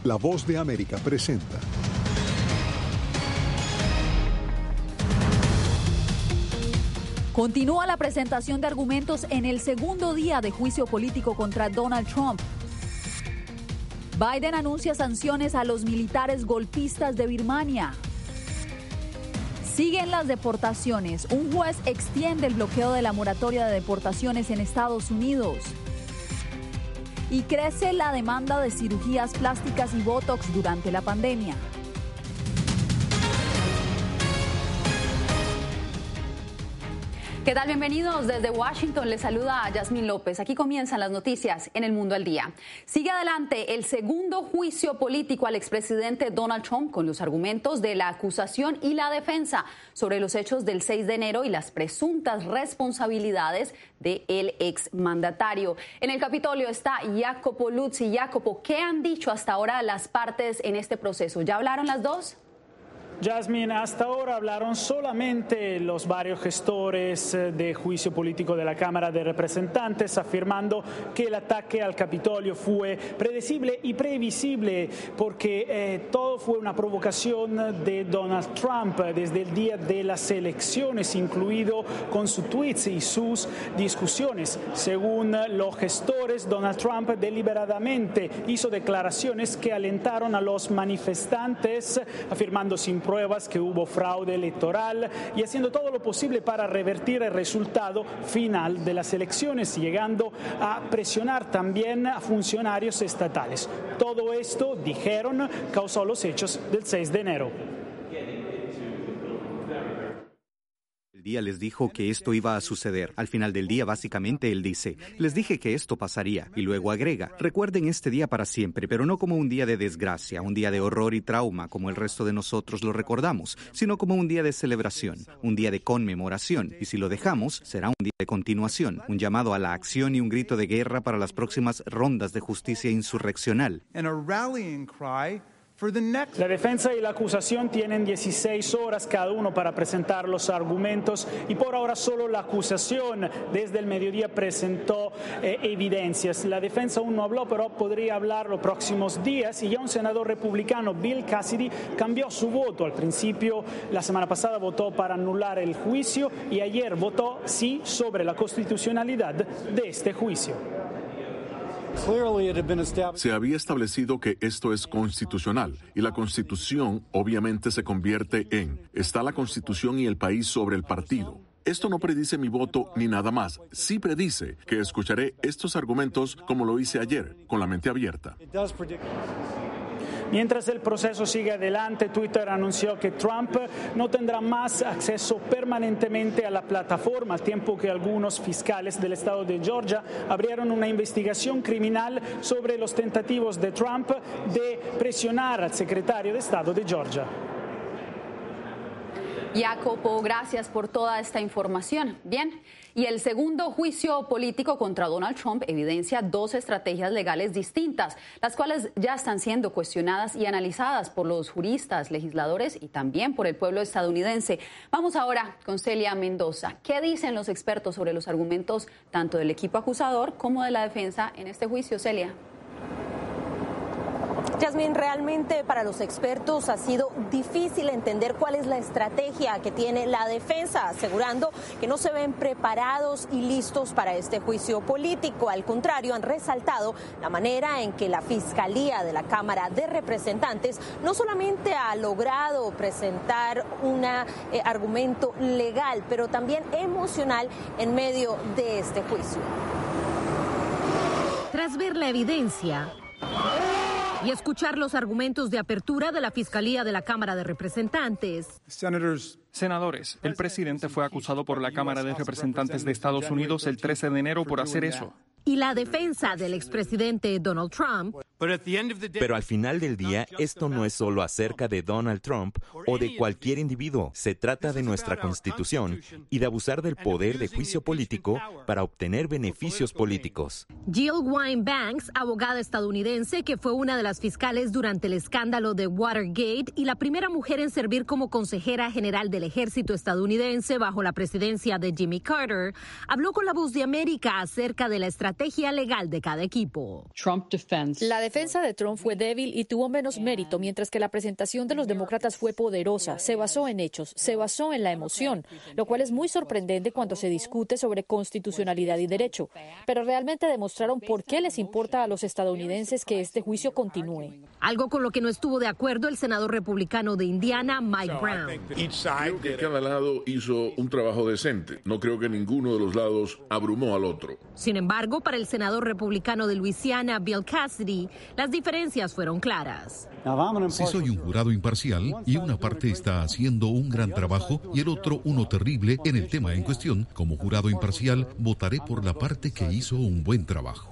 La Voz de América presenta. Continúa la presentación de argumentos en el segundo día de juicio político contra Donald Trump. Biden anuncia sanciones a los militares golpistas de Birmania. Siguen las deportaciones. Un juez extiende el bloqueo de la moratoria de deportaciones en Estados Unidos. Y crece la demanda de cirugías plásticas y botox durante la pandemia. ¿Qué tal? Bienvenidos desde Washington. Les saluda a Yasmín López. Aquí comienzan las noticias en El Mundo al Día. Sigue adelante el segundo juicio político al expresidente Donald Trump con los argumentos de la acusación y la defensa sobre los hechos del 6 de enero y las presuntas responsabilidades del exmandatario. En el Capitolio está Jacopo Luzzi. Jacopo, ¿qué han dicho hasta ahora las partes en este proceso? ¿Ya hablaron las dos? Jasmine, hasta ahora hablaron solamente los varios gestores de juicio político de la Cámara de Representantes, afirmando que el ataque al Capitolio fue predecible y previsible porque todo fue una provocación de Donald Trump desde el día de las elecciones, incluido con sus tweets y sus discusiones. Según los gestores, Donald Trump deliberadamente hizo declaraciones que alentaron a los manifestantes, afirmando sin pruebas que hubo fraude electoral y haciendo todo lo posible para revertir el resultado final de las elecciones, llegando a presionar también a funcionarios estatales. Todo esto, dijeron, causó los hechos del 6 de enero. Día les dijo que esto iba a suceder. Al final del día, básicamente, él dice, les dije que esto pasaría. Y luego agrega, recuerden este día para siempre, pero no como un día de desgracia, un día de horror y trauma, como el resto de nosotros lo recordamos, sino como un día de celebración, un día de conmemoración. Y si lo dejamos, será un día de continuación, un llamado a la acción y un grito de guerra para las próximas rondas de justicia insurreccional. La defensa y la acusación tienen 16 horas cada uno para presentar los argumentos y por ahora solo la acusación desde el mediodía presentó evidencias. La defensa aún no habló, pero podría hablar los próximos días y ya un senador republicano, Bill Cassidy, cambió su voto. Al principio, la semana pasada votó para anular el juicio y ayer votó sí sobre la constitucionalidad de este juicio. Se había establecido que esto es constitucional y la Constitución obviamente se convierte en está la Constitución y el país sobre el partido. Esto no predice mi voto ni nada más. Sí predice que escucharé estos argumentos como lo hice ayer, con la mente abierta. Mientras el proceso sigue adelante, Twitter anunció que Trump no tendrá más acceso permanentemente a la plataforma, al tiempo que algunos fiscales del estado de Georgia abrieron una investigación criminal sobre los tentativos de Trump de presionar al secretario de Estado de Georgia. Jacopo, gracias por toda esta información. Bien, y el segundo juicio político contra Donald Trump evidencia dos estrategias legales distintas, las cuales ya están siendo cuestionadas y analizadas por los juristas, legisladores y también por el pueblo estadounidense. Vamos ahora con Celia Mendoza. ¿Qué dicen los expertos sobre los argumentos tanto del equipo acusador como de la defensa en este juicio, Celia? Yasmín, realmente para los expertos ha sido difícil entender cuál es la estrategia que tiene la defensa, asegurando que no se ven preparados y listos para este juicio político. Al contrario, han resaltado la manera en que la Fiscalía de la Cámara de Representantes no solamente ha logrado presentar un argumento legal, pero también emocional en medio de este juicio. Tras ver la evidencia y escuchar los argumentos de apertura de la Fiscalía de la Cámara de Representantes. Senadores, el presidente fue acusado por la Cámara de Representantes de Estados Unidos el 13 de enero por hacer eso. Y la defensa del expresidente Donald Trump. Pero al final del día, esto no es solo acerca de Donald Trump o de cualquier individuo. Se trata de nuestra Constitución y de abusar del poder de juicio político para obtener beneficios políticos. Jill Wine-Banks, abogada estadounidense que fue una de las fiscales durante el escándalo de Watergate y la primera mujer en servir como consejera general del ejército estadounidense bajo la presidencia de Jimmy Carter, habló con La Voz de América acerca de la estrategia estrategia legal de cada equipo. La defensa de Trump fue débil y tuvo menos mérito, mientras que la presentación de los demócratas fue poderosa. Se basó en hechos, se basó en la emoción, lo cual es muy sorprendente cuando se discute sobre constitucionalidad y derecho. Pero realmente demostraron por qué les importa a los estadounidenses que este juicio continúe. Algo con lo que no estuvo de acuerdo el senador republicano de Indiana, Mike Brown. Creo que cada lado hizo un trabajo decente. No creo que ninguno de los lados abrumó al otro. Sin embargo, para el senador republicano de Luisiana, Bill Cassidy, las diferencias fueron claras. Si soy un jurado imparcial y una parte está haciendo un gran trabajo y el otro uno terrible en el tema en cuestión, como jurado imparcial, votaré por la parte que hizo un buen trabajo.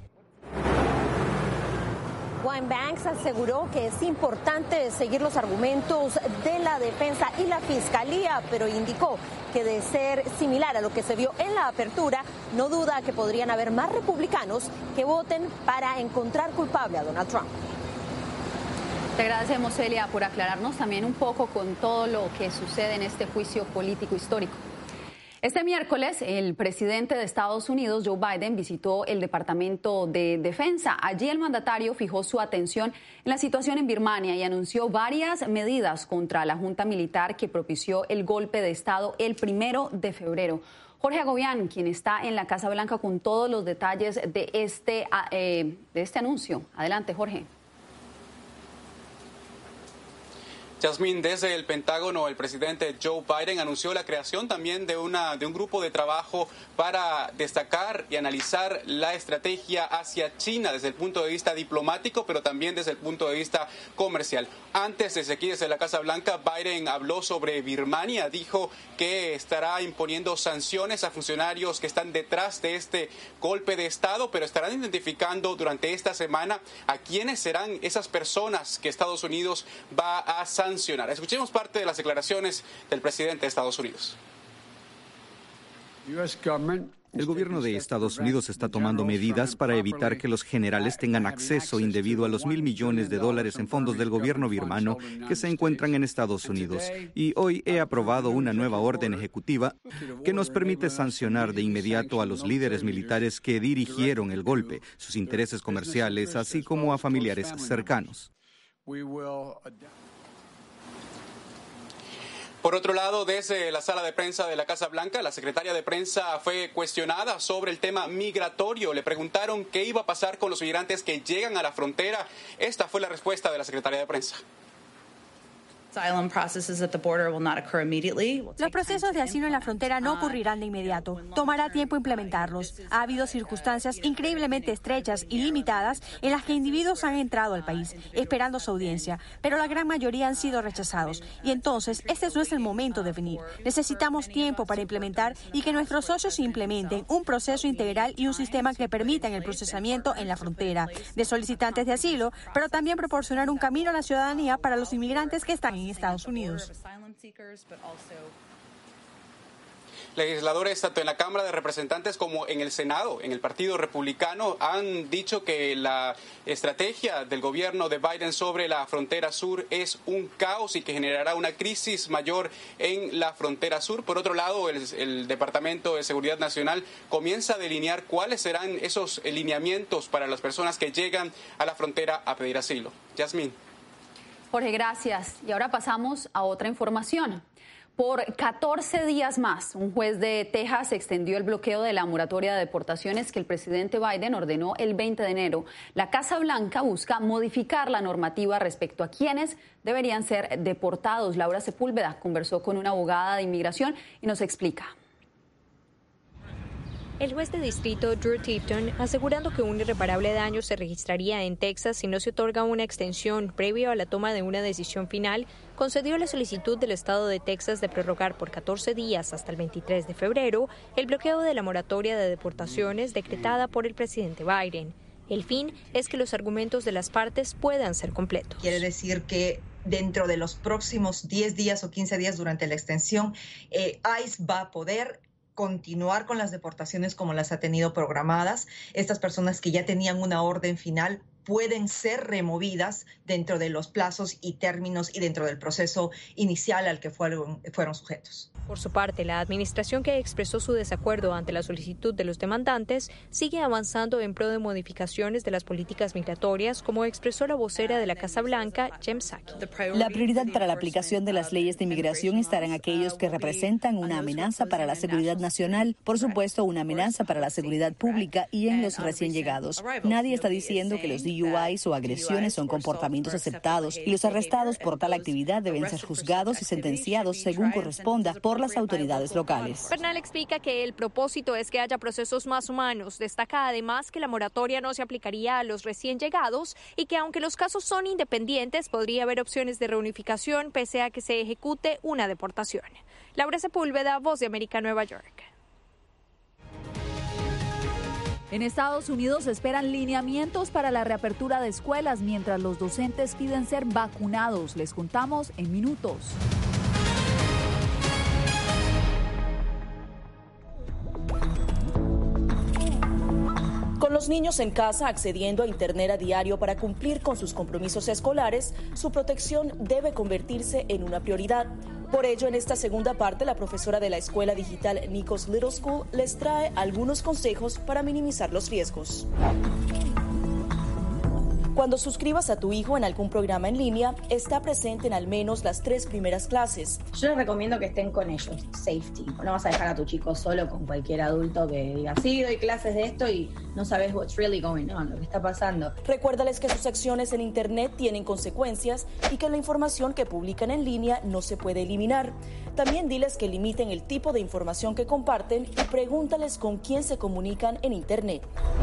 Banks aseguró que es importante seguir los argumentos de la defensa y la fiscalía, pero indicó que de ser similar a lo que se vio en la apertura, no duda que podrían haber más republicanos que voten para encontrar culpable a Donald Trump. Te agradecemos, Celia, por aclararnos también un poco con todo lo que sucede en este juicio político histórico. Este miércoles, el presidente de Estados Unidos, Joe Biden, visitó el Departamento de Defensa. Allí el mandatario fijó su atención en la situación en Birmania y anunció varias medidas contra la junta militar que propició el golpe de Estado el 1 de febrero. Jorge Agobián, quien está en la Casa Blanca con todos los detalles de este anuncio. Adelante, Jorge. Yasmín, desde el Pentágono, el presidente Joe Biden anunció la creación también de un grupo de trabajo para destacar y analizar la estrategia hacia China desde el punto de vista diplomático, pero también desde el punto de vista comercial. Antes, desde la Casa Blanca, Biden habló sobre Birmania, dijo que estará imponiendo sanciones a funcionarios que están detrás de este golpe de Estado, pero estarán identificando durante esta semana a quiénes serán esas personas que Estados Unidos va a sancionar. Escuchemos parte de las declaraciones del presidente de Estados Unidos. El gobierno de Estados Unidos está tomando medidas para evitar que los generales tengan acceso indebido a los $1.000 millones en fondos del gobierno birmano que se encuentran en Estados Unidos. Y hoy he aprobado una nueva orden ejecutiva que nos permite sancionar de inmediato a los líderes militares que dirigieron el golpe, sus intereses comerciales, así como a familiares cercanos. Por otro lado, desde la sala de prensa de la Casa Blanca, la secretaria de prensa fue cuestionada sobre el tema migratorio. Le preguntaron qué iba a pasar con los migrantes que llegan a la frontera. Esta fue la respuesta de la secretaria de prensa. Los procesos de asilo en la frontera no ocurrirán de inmediato. Tomará tiempo implementarlos. Ha habido circunstancias increíblemente estrechas y limitadas en las que individuos han entrado al país esperando su audiencia, pero la gran mayoría han sido rechazados. Y entonces, este no es el momento de venir. Necesitamos tiempo para implementar y que nuestros socios implementen un proceso integral y un sistema que permitan el procesamiento en la frontera de solicitantes de asilo, pero también proporcionar un camino a la ciudadanía para los inmigrantes que están en Estados Unidos. Legisladores tanto en la Cámara de Representantes como en el Senado, en el Partido Republicano, han dicho que la estrategia del gobierno de Biden sobre la frontera sur es un caos y que generará una crisis mayor en la frontera sur. Por otro lado, el Departamento de Seguridad Nacional comienza a delinear cuáles serán esos lineamientos para las personas que llegan a la frontera a pedir asilo. Yasmín. Jorge, gracias. Y ahora pasamos a otra información. Por 14 días más, un juez de Texas extendió el bloqueo de la moratoria de deportaciones que el presidente Biden ordenó el 20 de enero. La Casa Blanca busca modificar la normativa respecto a quienes deberían ser deportados. Laura Sepúlveda conversó con una abogada de inmigración y nos explica. El juez de distrito Drew Tipton, asegurando que un irreparable daño se registraría en Texas si no se otorga una extensión previo a la toma de una decisión final, concedió la solicitud del estado de Texas de prorrogar por 14 días hasta el 23 de febrero el bloqueo de la moratoria de deportaciones decretada por el presidente Biden. El fin es que los argumentos de las partes puedan ser completos. Quiere decir que dentro de los próximos 10 días o 15 días durante la extensión, ICE va a poder continuar con las deportaciones como las ha tenido programadas. Estas personas que ya tenían una orden final pueden ser removidas dentro de los plazos y términos y dentro del proceso inicial al que fueron sujetos. Por su parte, la administración, que expresó su desacuerdo ante la solicitud de los demandantes, sigue avanzando en pro de modificaciones de las políticas migratorias, como expresó la vocera de la Casa Blanca, Jen Psaki. La prioridad para la aplicación de las leyes de inmigración estará en aquellos que representan una amenaza para la seguridad nacional, por supuesto una amenaza para la seguridad pública y en los recién llegados. Nadie está diciendo que los DUIs o agresiones son comportamientos aceptados y los arrestados por tal actividad deben ser juzgados y sentenciados según corresponda por las autoridades locales. Bernal explica que el propósito es que haya procesos más humanos. Destaca además que la moratoria no se aplicaría a los recién llegados y que aunque los casos son independientes, podría haber opciones de reunificación pese a que se ejecute una deportación. Laura Sepúlveda, Voz de América, Nueva York. En Estados Unidos esperan lineamientos para la reapertura de escuelas mientras los docentes piden ser vacunados. Les contamos en minutos. Con los niños en casa accediendo a Internet a diario para cumplir con sus compromisos escolares, su protección debe convertirse en una prioridad. Por ello, en esta segunda parte, la profesora de la escuela digital Nikos Little School les trae algunos consejos para minimizar los riesgos. Cuando suscribas a tu hijo en algún programa en línea, está presente en al menos las 3 primeras clases. Yo les recomiendo que estén con ellos, safety. No vas a dejar a tu chico solo con cualquier adulto que diga, sí, doy clases de esto y no sabes what's really going on, lo que está pasando. Recuérdales que sus acciones en Internet tienen consecuencias y que la información que publican en línea no se puede eliminar. También diles que limiten el tipo de información que comparten y pregúntales con quién se comunican en Internet.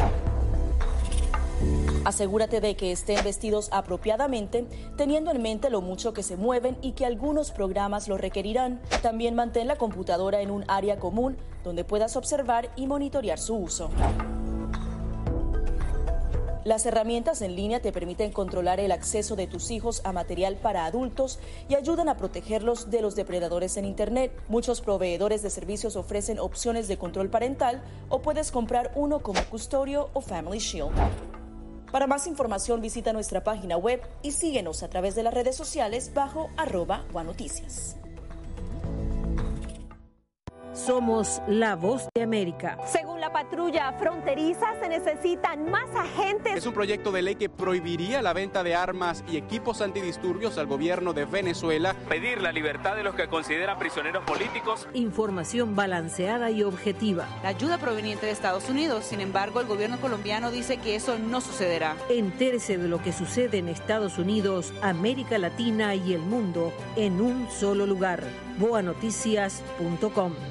Asegúrate de que estén vestidos apropiadamente, teniendo en mente lo mucho que se mueven y que algunos programas lo requerirán. También mantén la computadora en un área común donde puedas observar y monitorear su uso. Las herramientas en línea te permiten controlar el acceso de tus hijos a material para adultos y ayudan a protegerlos de los depredadores en Internet. Muchos proveedores de servicios ofrecen opciones de control parental o puedes comprar uno como Custodio o Family Shield. Para más información visita nuestra página web y síguenos a través de las redes sociales bajo @OneNoticias. Somos la Voz de América. Según la patrulla fronteriza, se necesitan más agentes. Es un proyecto de ley que prohibiría la venta de armas y equipos antidisturbios al gobierno de Venezuela. Pedir la libertad de los que considera prisioneros políticos. Información balanceada y objetiva. La ayuda proveniente de Estados Unidos. Sin embargo, el gobierno colombiano dice que eso no sucederá. Entérese de lo que sucede en Estados Unidos, América Latina y el mundo en un solo lugar. boanoticias.com.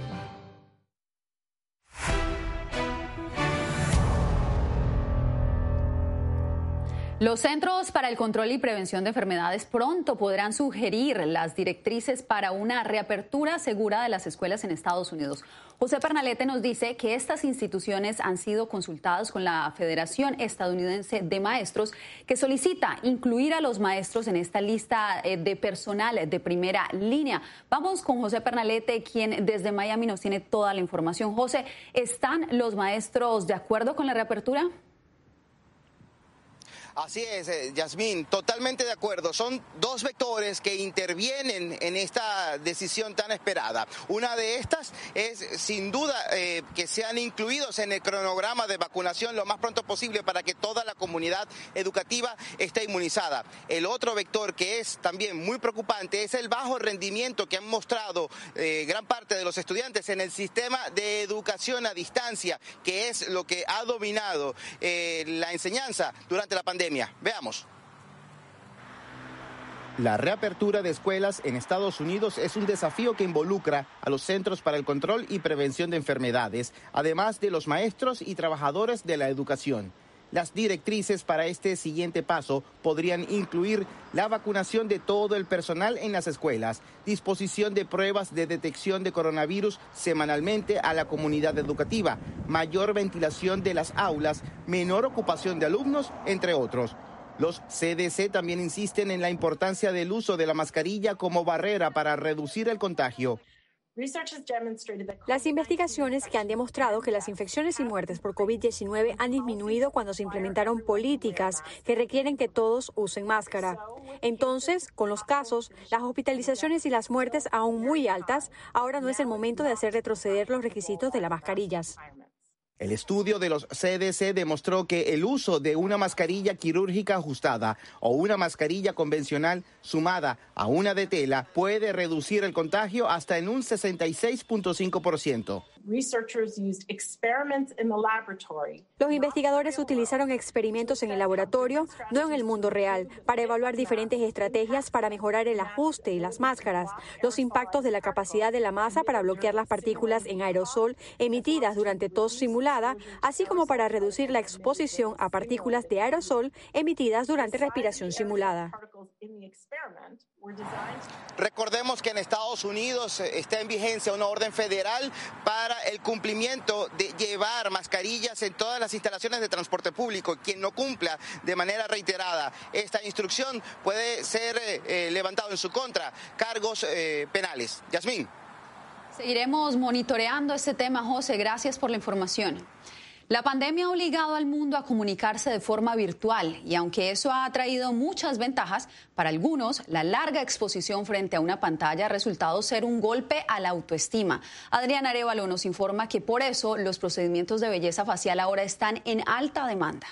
Los Centros para el Control y Prevención de Enfermedades pronto podrán sugerir las directrices para una reapertura segura de las escuelas en Estados Unidos. José Pernalete nos dice que estas instituciones han sido consultadas con la Federación Estadounidense de Maestros, que solicita incluir a los maestros en esta lista de personal de primera línea. Vamos con José Pernalete, quien desde Miami nos tiene toda la información. José, ¿están los maestros de acuerdo con la reapertura? Así es, Yasmín, totalmente de acuerdo. Son dos vectores que intervienen en esta decisión tan esperada. Una de estas es, sin duda, que sean incluidos en el cronograma de vacunación lo más pronto posible para que toda la comunidad educativa esté inmunizada. El otro vector que es también muy preocupante es el bajo rendimiento que han mostrado gran parte de los estudiantes en el sistema de educación a distancia, que es lo que ha dominado la enseñanza durante la pandemia. Veamos. La reapertura de escuelas en Estados Unidos es un desafío que involucra a los Centros para el Control y Prevención de Enfermedades, además de los maestros y trabajadores de la educación. Las directrices para este siguiente paso podrían incluir la vacunación de todo el personal en las escuelas, disposición de pruebas de detección de coronavirus semanalmente a la comunidad educativa, mayor ventilación de las aulas, menor ocupación de alumnos, entre otros. Los CDC también insisten en la importancia del uso de la mascarilla como barrera para reducir el contagio. Las investigaciones que han demostrado que las infecciones y muertes por COVID-19 han disminuido cuando se implementaron políticas que requieren que todos usen máscara. Entonces, con los casos, las hospitalizaciones y las muertes aún muy altas, ahora no es el momento de hacer retroceder los requisitos de las mascarillas. El estudio de los CDC demostró que el uso de una mascarilla quirúrgica ajustada o una mascarilla convencional sumada a una de tela puede reducir el contagio hasta en un 66.5%. Los investigadores utilizaron experimentos en el laboratorio, no en el mundo real, para evaluar diferentes estrategias para mejorar el ajuste y las máscaras, los impactos de la capacidad de la masa para bloquear las partículas en aerosol emitidas durante tos simulada, así como para reducir la exposición a partículas de aerosol emitidas durante respiración simulada. Recordemos que en Estados Unidos está en vigencia una orden federal para el cumplimiento de llevar mascarillas en todas las instalaciones de transporte público. Quien no cumpla de manera reiterada esta instrucción puede ser levantado en su contra cargos penales. Yasmín. Seguiremos monitoreando este tema, José. Gracias por la información. La pandemia ha obligado al mundo a comunicarse de forma virtual y aunque eso ha traído muchas ventajas, para algunos la larga exposición frente a una pantalla ha resultado ser un golpe a la autoestima. Adriana Arévalo nos informa que por eso los procedimientos de belleza facial ahora están en alta demanda.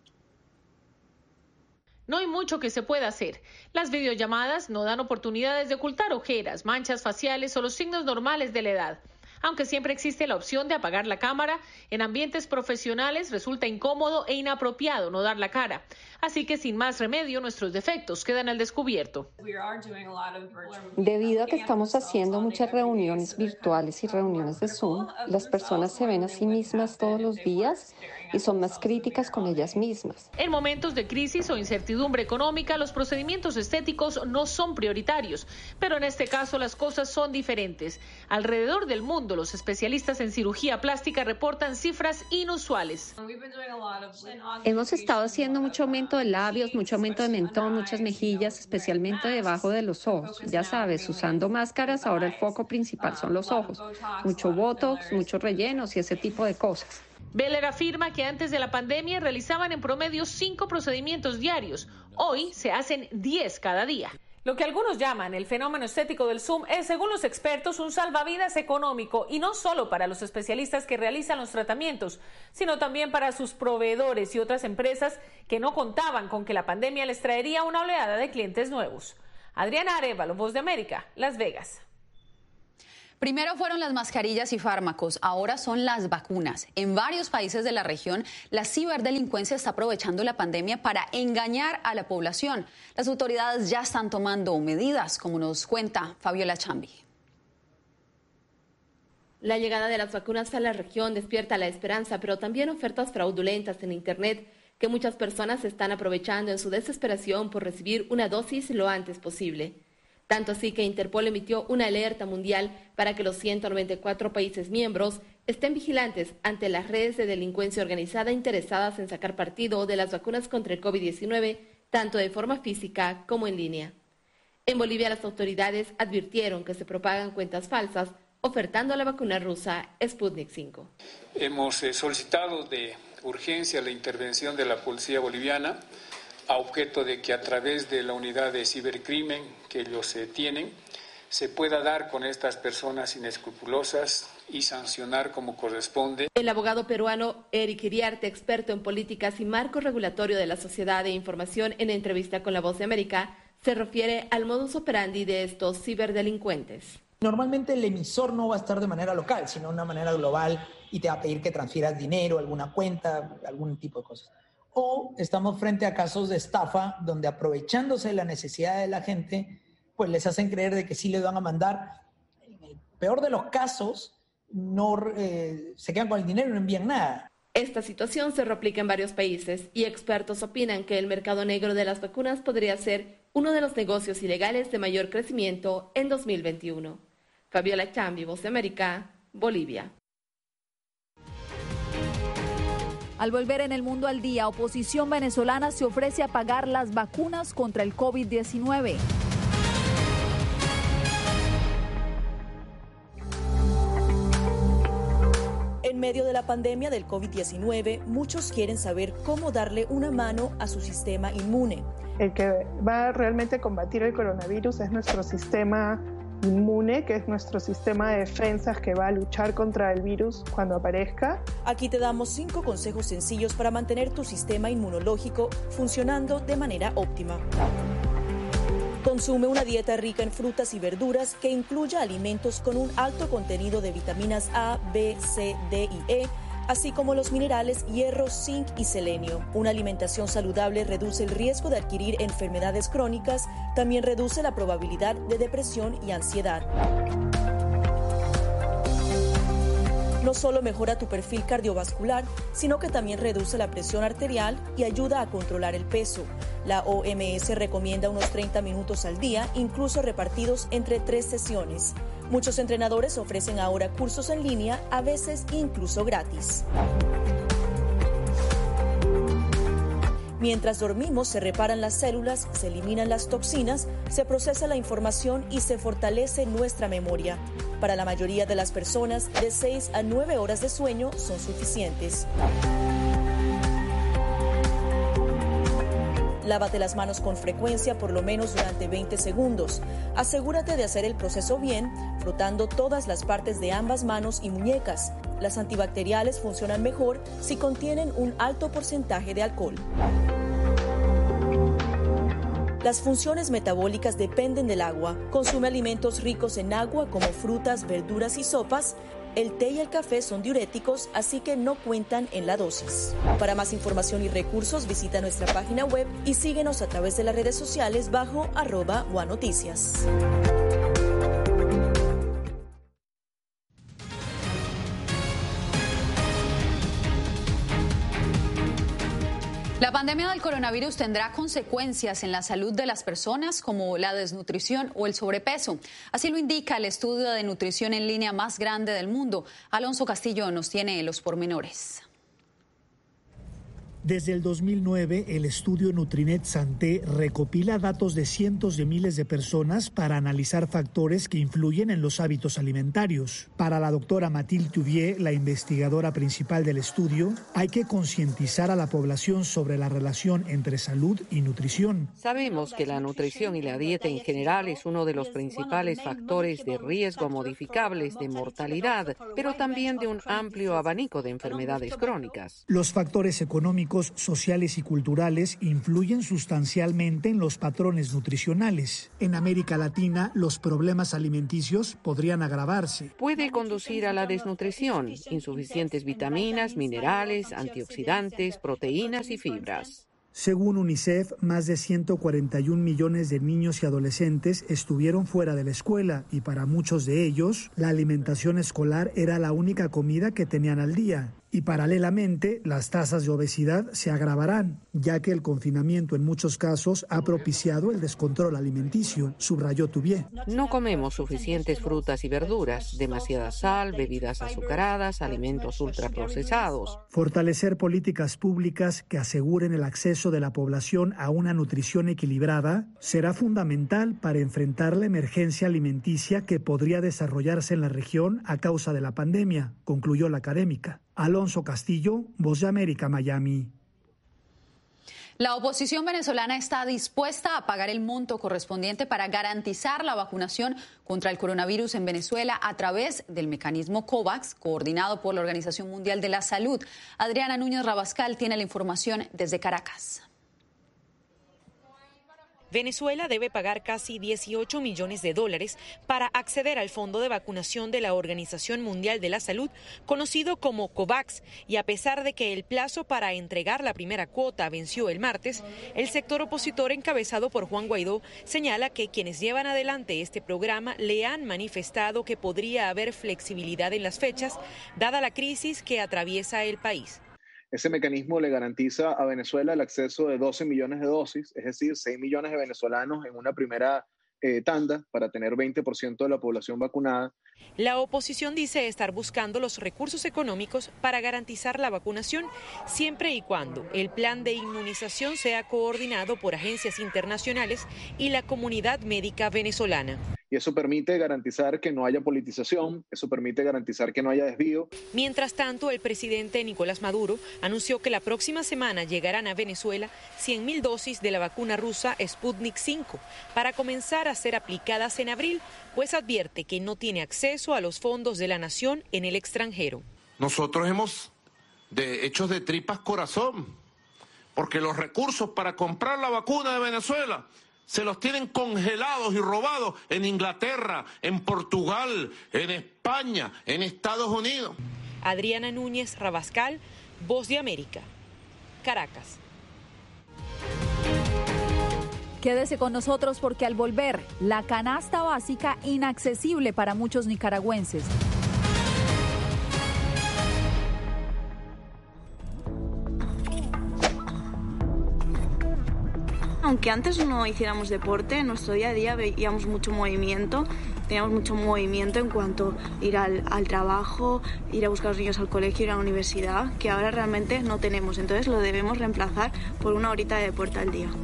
No hay mucho que se pueda hacer. Las videollamadas no dan oportunidades de ocultar ojeras, manchas faciales o los signos normales de la edad. Aunque siempre existe la opción de apagar la cámara, en ambientes profesionales resulta incómodo e inapropiado no dar la cara. Así que sin más remedio, nuestros defectos quedan al descubierto. Debido a que estamos haciendo muchas reuniones virtuales y reuniones de Zoom, las personas se ven a sí mismas todos los días y son más críticas con ellas mismas. En momentos de crisis o incertidumbre económica, los procedimientos estéticos no son prioritarios, pero en este caso las cosas son diferentes. Alrededor del mundo, los especialistas en cirugía plástica reportan cifras inusuales. Hemos estado haciendo mucho aumento de labios, mucho aumento de mentón, muchas mejillas, especialmente debajo de los ojos. Ya sabes, usando máscaras, ahora el foco principal son los ojos. Mucho botox, muchos rellenos y ese tipo de cosas. Beller afirma que antes de la pandemia realizaban en promedio 5 procedimientos diarios. Hoy se hacen 10 cada día. Lo que algunos llaman el fenómeno estético del Zoom es, según los expertos, un salvavidas económico y no solo para los especialistas que realizan los tratamientos, sino también para sus proveedores y otras empresas que no contaban con que la pandemia les traería una oleada de clientes nuevos. Adriana Arévalo, Voz de América, Las Vegas. Primero fueron las mascarillas y fármacos, ahora son las vacunas. En varios países de la región, la ciberdelincuencia está aprovechando la pandemia para engañar a la población. Las autoridades ya están tomando medidas, como nos cuenta Fabiola Chambi. La llegada de las vacunas a la región despierta la esperanza, pero también ofertas fraudulentas en Internet que muchas personas están aprovechando en su desesperación por recibir una dosis lo antes posible. Tanto así que Interpol emitió una alerta mundial para que los 194 países miembros estén vigilantes ante las redes de delincuencia organizada interesadas en sacar partido de las vacunas contra el COVID-19, tanto de forma física como en línea. En Bolivia, las autoridades advirtieron que se propagan cuentas falsas ofertando la vacuna rusa Sputnik V. Hemos solicitado de urgencia la intervención de la policía boliviana a objeto de que a través de la unidad de cibercrimen que ellos tienen, se pueda dar con estas personas inescrupulosas y sancionar como corresponde. El abogado peruano Eric Iriarte, experto en políticas y marco regulatorio de la Sociedad de Información, en entrevista con La Voz de América, se refiere al modus operandi de estos ciberdelincuentes. Normalmente el emisor no va a estar de manera local, sino de una manera global y te va a pedir que transfieras dinero, alguna cuenta, algún tipo de cosas. O estamos frente a casos de estafa donde aprovechándose de la necesidad de la gente, pues les hacen creer de que sí les van a mandar. En el peor de los casos, no se quedan con el dinero y no envían nada. Esta situación se replica en varios países y expertos opinan que el mercado negro de las vacunas podría ser uno de los negocios ilegales de mayor crecimiento en 2021. Fabiola Chambi, Voz de América, Bolivia. Al volver en El Mundo al Día, oposición venezolana se ofrece a pagar las vacunas contra el COVID-19. En medio de la pandemia del COVID-19, muchos quieren saber cómo darle una mano a su sistema inmune. El que va realmente a combatir el coronavirus es nuestro sistema inmune, que es nuestro sistema de defensas que va a luchar contra el virus cuando aparezca. Aquí te damos 5 consejos sencillos para mantener tu sistema inmunológico funcionando de manera óptima. Consume una dieta rica en frutas y verduras que incluya alimentos con un alto contenido de vitaminas A, B, C, D y E, así como los minerales hierro, zinc y selenio. Una alimentación saludable reduce el riesgo de adquirir enfermedades crónicas, también reduce la probabilidad de depresión y ansiedad. No solo mejora tu perfil cardiovascular, sino que también reduce la presión arterial y ayuda a controlar el peso. La OMS recomienda unos 30 minutos al día, incluso repartidos entre 3 sesiones. Muchos entrenadores ofrecen ahora cursos en línea, a veces incluso gratis. Mientras dormimos, se reparan las células, se eliminan las toxinas, se procesa la información y se fortalece nuestra memoria. Para la mayoría de las personas, de 6 a 9 horas de sueño son suficientes. Lávate las manos con frecuencia, por lo menos durante 20 segundos. Asegúrate de hacer el proceso bien, frotando todas las partes de ambas manos y muñecas. Las antibacteriales funcionan mejor si contienen un alto porcentaje de alcohol. Las funciones metabólicas dependen del agua. Consume alimentos ricos en agua como frutas, verduras y sopas. El té y el café son diuréticos, así que no cuentan en la dosis. Para más información y recursos, visita nuestra página web y síguenos a través de las redes sociales bajo @guanoticias. La pandemia del coronavirus tendrá consecuencias en la salud de las personas como la desnutrición o el sobrepeso. Así lo indica el estudio de nutrición en línea más grande del mundo. Alonso Castillo nos tiene los pormenores. Desde el 2009, el estudio Nutrinet Santé recopila datos de cientos de miles de personas para analizar factores que influyen en los hábitos alimentarios. Para la doctora Mathilde Touvier, la investigadora principal del estudio, hay que concientizar a la población sobre la relación entre salud y nutrición. Sabemos que la nutrición y la dieta en general es uno de los principales factores de riesgo modificables de mortalidad, pero también de un amplio abanico de enfermedades crónicas. Los factores económicos, sociales y culturales influyen sustancialmente en los patrones nutricionales. En América Latina, los problemas alimenticios podrían agravarse. Puede conducir a la desnutrición, insuficientes vitaminas, minerales, antioxidantes, proteínas y fibras. Según UNICEF, más de 141 millones de niños y adolescentes estuvieron fuera de la escuela y para muchos de ellos, la alimentación escolar era la única comida que tenían al día. Y paralelamente, las tasas de obesidad se agravarán, ya que el confinamiento en muchos casos ha propiciado el descontrol alimenticio, subrayó Touvier. No comemos suficientes frutas y verduras, demasiada sal, bebidas azucaradas, alimentos ultraprocesados. Fortalecer políticas públicas que aseguren el acceso de la población a una nutrición equilibrada será fundamental para enfrentar la emergencia alimenticia que podría desarrollarse en la región a causa de la pandemia, concluyó la académica. Alonso Castillo, Voz de América, Miami. La oposición venezolana está dispuesta a pagar el monto correspondiente para garantizar la vacunación contra el coronavirus en Venezuela a través del mecanismo COVAX, coordinado por la Organización Mundial de la Salud. Adriana Núñez Rabascal tiene la información desde Caracas. Venezuela debe pagar casi $18 millones para acceder al fondo de vacunación de la Organización Mundial de la Salud, conocido como COVAX, y a pesar de que el plazo para entregar la primera cuota venció el martes, el sector opositor encabezado por Juan Guaidó señala que quienes llevan adelante este programa le han manifestado que podría haber flexibilidad en las fechas, dada la crisis que atraviesa el país. Ese mecanismo le garantiza a Venezuela el acceso de 12 millones de dosis, es decir, 6 millones de venezolanos en una primera tanda para tener 20% de la población vacunada. La oposición dice estar buscando los recursos económicos para garantizar la vacunación siempre y cuando el plan de inmunización sea coordinado por agencias internacionales y la comunidad médica venezolana. y eso permite garantizar que no haya politización, eso permite garantizar que no haya desvío. Mientras tanto, el presidente Nicolás Maduro anunció que la próxima semana llegarán a Venezuela 100.000 dosis de la vacuna rusa Sputnik V para comenzar a ser aplicadas en abril, pues advierte que no tiene acceso a los fondos de la nación en el extranjero. Nosotros hemos hechos de tripas corazón, porque los recursos para comprar la vacuna de Venezuela se los tienen congelados y robados en Inglaterra, en Portugal, en España, en Estados Unidos. Adriana Núñez Rabascal, Voz de América, Caracas. Quédese con nosotros porque al volver, la canasta básica inaccesible para muchos nicaragüenses. Aunque antes no hiciéramos deporte, en nuestro día a día veíamos mucho movimiento, teníamos mucho movimiento en cuanto a ir al trabajo, ir a buscar a los niños al colegio, ir a la universidad, que ahora realmente no tenemos. Entonces lo debemos reemplazar por una horita de deporte al día.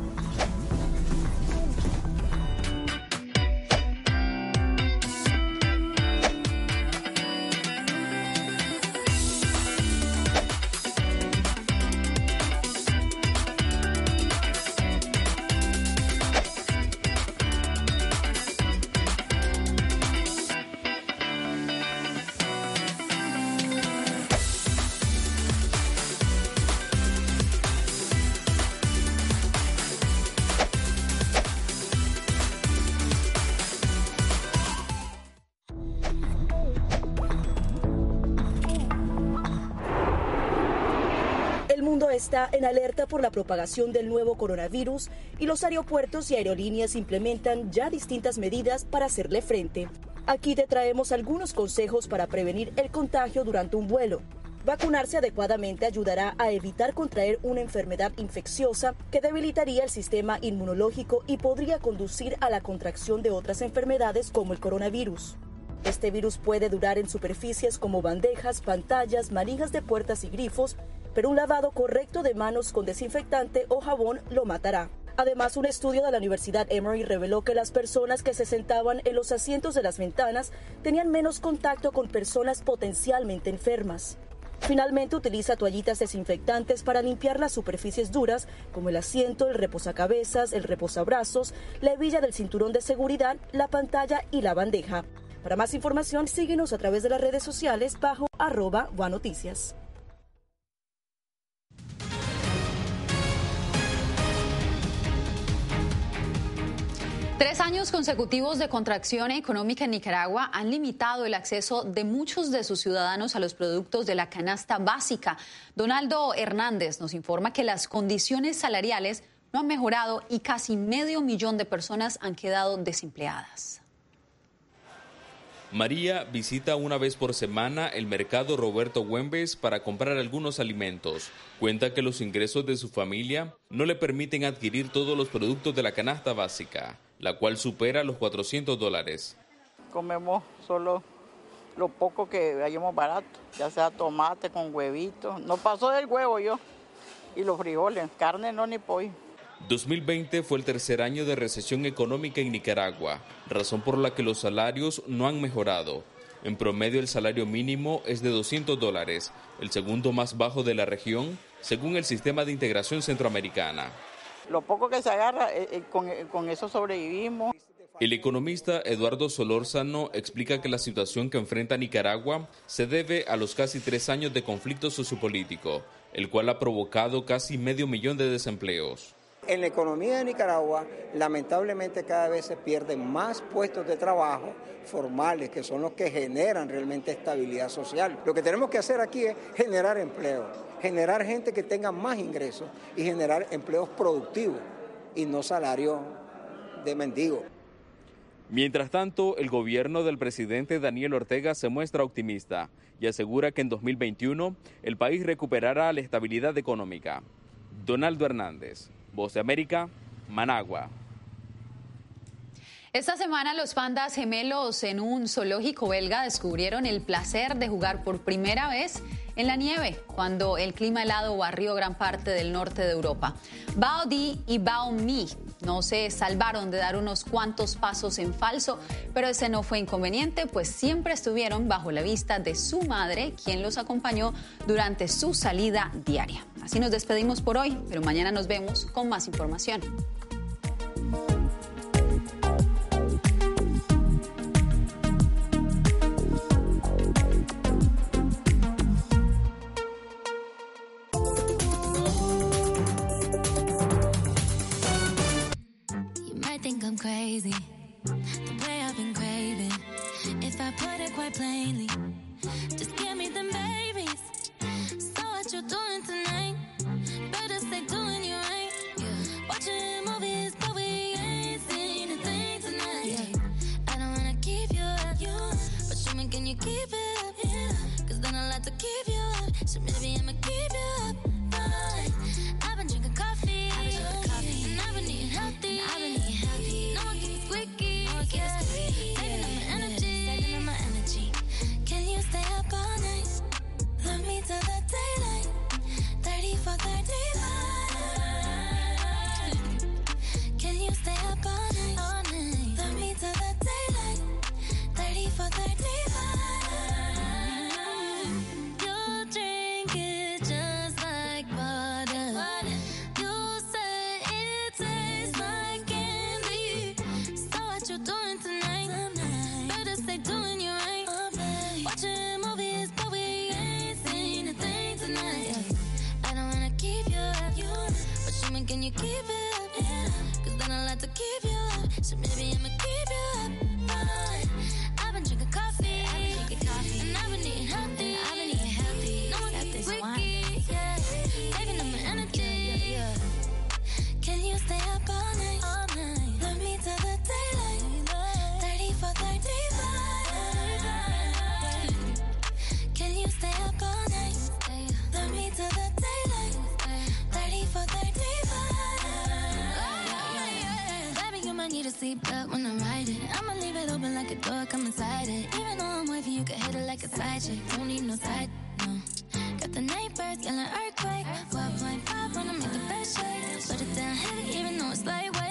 Está en alerta por la propagación del nuevo coronavirus y los aeropuertos y aerolíneas implementan ya distintas medidas para hacerle frente. Aquí te traemos algunos consejos para prevenir el contagio durante un vuelo. Vacunarse adecuadamente ayudará a evitar contraer una enfermedad infecciosa que debilitaría el sistema inmunológico y podría conducir a la contracción de otras enfermedades como el coronavirus. Este virus puede durar en superficies como bandejas, pantallas, manijas de puertas y grifos, pero un lavado correcto de manos con desinfectante o jabón lo matará. Además, un estudio de la Universidad Emory reveló que las personas que se sentaban en los asientos de las ventanas tenían menos contacto con personas potencialmente enfermas. Finalmente, utiliza toallitas desinfectantes para limpiar las superficies duras, como el asiento, el reposacabezas, el reposabrazos, la hebilla del cinturón de seguridad, la pantalla y la bandeja. Para más información, síguenos a través de las redes sociales bajo @WANoticias. Tres años consecutivos de contracción económica en Nicaragua han limitado el acceso de muchos de sus ciudadanos a los productos de la canasta básica. Donaldo Hernández nos informa que las condiciones salariales no han mejorado y casi 500,000 de personas han quedado desempleadas. María visita una vez por semana el mercado Roberto Güembes para comprar algunos alimentos. Cuenta que los ingresos de su familia no le permiten adquirir todos los productos de la canasta básica, la cual supera los $400. Comemos solo lo poco que hayamos barato, ya sea tomate con huevitos. No pasó del huevo yo y los frijoles, carne no ni pollo. 2020 fue el tercer año de recesión económica en Nicaragua, razón por la que los salarios no han mejorado. En promedio el salario mínimo es de $200, el segundo más bajo de la región, según el Sistema de Integración Centroamericana. Lo poco que se agarra, con eso sobrevivimos. El economista Eduardo Solórzano explica que la situación que enfrenta Nicaragua se debe a los casi 3 años de conflicto sociopolítico, el cual ha provocado casi 500,000 de desempleos. En la economía de Nicaragua, lamentablemente cada vez se pierden más puestos de trabajo formales, que son los que generan realmente estabilidad social. Lo que tenemos que hacer aquí es generar empleo, generar gente que tenga más ingresos y generar empleos productivos y no salarios de mendigo. Mientras tanto, el gobierno del presidente Daniel Ortega se muestra optimista y asegura que en 2021 el país recuperará la estabilidad económica. Donaldo Hernández, Voz de América, Managua. Esta semana los pandas gemelos en un zoológico belga descubrieron el placer de jugar por primera vez en la nieve, cuando el clima helado barrió gran parte del norte de Europa. Bao Di y Bao Mi No se salvaron de dar unos cuantos pasos en falso, pero ese no fue inconveniente, pues siempre estuvieron bajo la vista de su madre, quien los acompañó durante su salida diaria. Así nos despedimos por hoy, pero mañana nos vemos con más información. I'm crazy, the way I've been craving. If I put it quite plainly, just give me them babies. So what you doing tonight? Better stay doing you right. Watching movies, but we ain't seen a thing tonight. I don't wanna keep you up, but show me, can you keep it up? Cause then I'll have to keep you up. So maybe I'ma keep you up. Fine. I've been drinking coffee, and I've been eating healthy. No one keeps squeaky, yeah. Saving up my energy. Can you stay up all night? Love me till the daylight. 30 for 35. Can you stay up all night? Love me till the daylight. 30 for 35. You drink it just like water. You say it tastes like candy. So what you doing tonight? Better stay doing you right. Watching movies, but we ain't seen a thing tonight. I don't wanna keep you up, but show me, can you keep it up? Cause then I'll have to keep you up. So maybe I'ma keep you up. Fine. I've been drinking coffee, and I've been eating healthy. No one keeps squeaky, yeah. Saving up my energy. Can you stay up all night? Love me till the daylight. 30 for 35. Can you stay up all night? Love me till the daylight. 30 for 35. Baby, you might need a seatbelt when I ride it. I'ma leave it open like a door, come inside it. Even though I'm wavy, you can hit it like a side chick. Don't need no side, no. Got the night birds, yelling earthquake. 12.5 wanna make the best shake. Put it down heavy, even though it's lightweight.